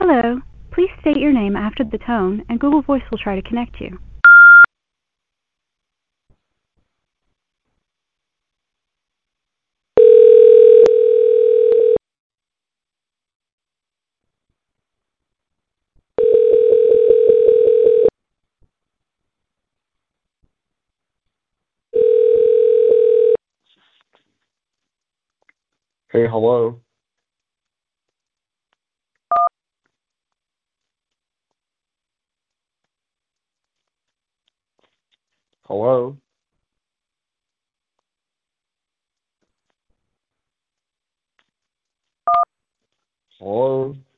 Hello. Please state your name after the tone, and Google Voice will try to connect you. Hey, hello. Hello. Hello.